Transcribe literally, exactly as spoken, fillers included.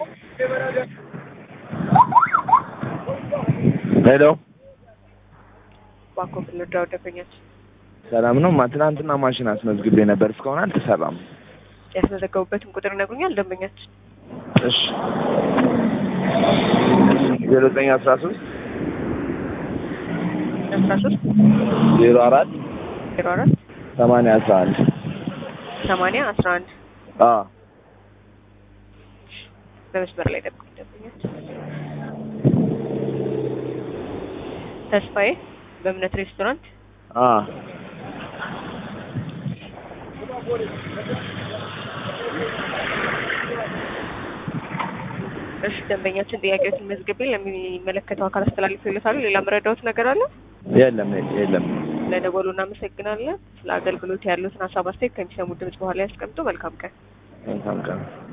ሄሎ ባንኮ ብለዳው ደበኛች ሰላም ነው። ትናንትና ማሽን አስመዝግቤ ነበር እስካሁን አልተሰራም። ያስመዘገቡበትን ቁጥር ነግሩኛል ደንበኛች። እሺ ዜሮ ዘጠኝ አስራ ሶስት አስራ ሶስት ዜሮ አራት ዜሮ አራት ሰማንያ አስራ አንድ ሰማንያ አስራ አንድ አዎ በመስመር ላይ ደብቁ ደንበኛች። ተስፋዬ በእምነት ሬስቶራንት አዎ እሺ ደንበኛችን ጥያቄዎችን መዝግቤ ለሚመለከተው አካል አስተላልፌለታለሁ። ሌላ መረዳዎት ነገር አለ? የለም የለም። ለደወሉ እናመሰግናለን። ስለ አገልግሎት ያሉትን ሀሳብ አስተያየት ከሚሰሙ ድምጽ በኋላ ያስቀምጡ። መልካም ቀን። መልካም ቀን።